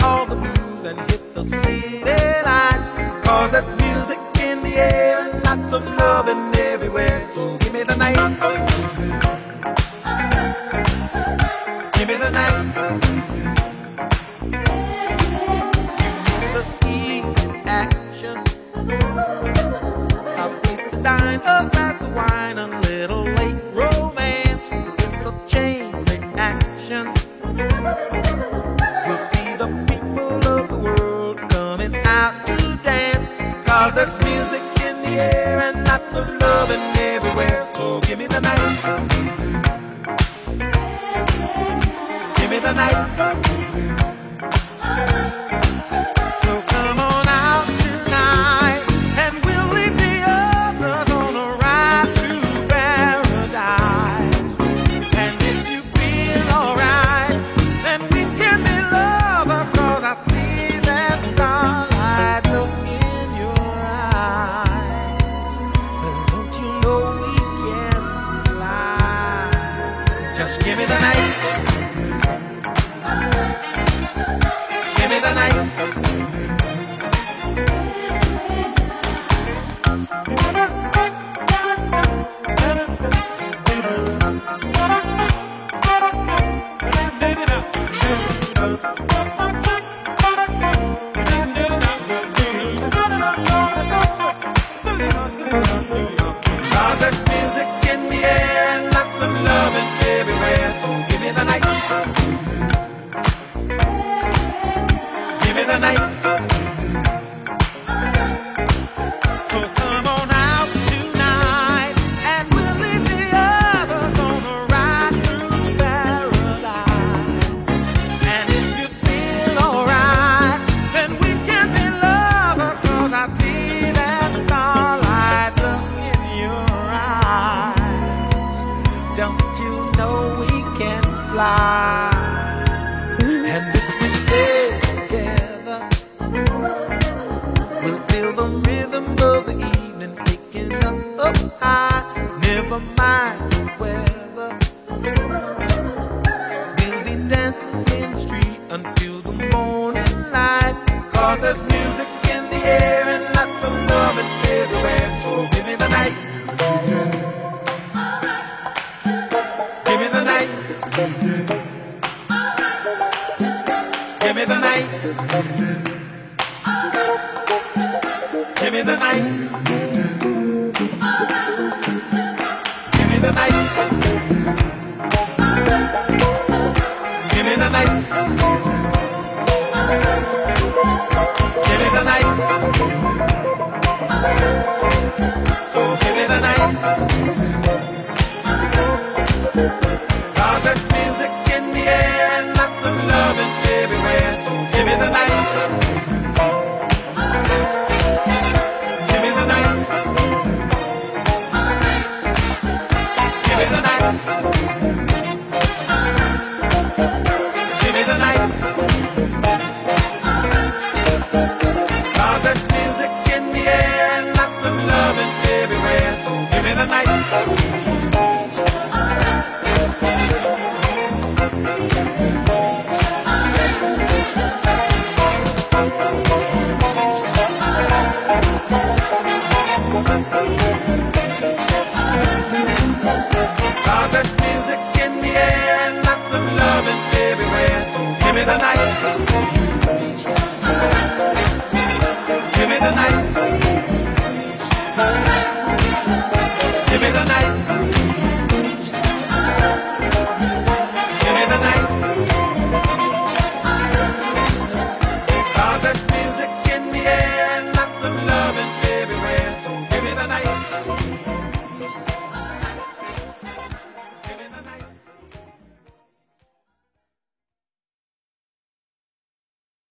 all the blues and hit the city lights. 'Cause there's music in the air and lots of loving everywhere. So give me the night. Give me the night. Give me the key action. I'll taste the dine, a glass of wine, a little late romance. It's a chain reaction. We'll see the people of the world coming out to dance. 'Cause there's music in the air and lots of loving everywhere. So give me the night. Give me the night. So come on out tonight, and we'll leave the others on a ride to paradise. And if you feel alright, then we can be lovers. 'Cause I see that starlight look in your eyes. But don't you know we can fly? Just give me the night. Give me the night. Cause there's music in the air and lots of loving everywhere. So give me the night. Give me the night. So come on out tonight, and we'll leave the others on a ride through paradise. And if you feel alright, then we can be lovers. 'Cause I see that starlight look in your eyes. Don't you know we can fly? And if we stay together, we'll feel the rhythm of the evening taking us up high. Never mind the weather, we'll be dancing in the street until the morning light. 'Cause there's music in the air and lots of loving everywhere. So give me the night. Give me the night. Give me the night. Give me the night. Give me the night. Give me the night. Give me the night. So give me the night.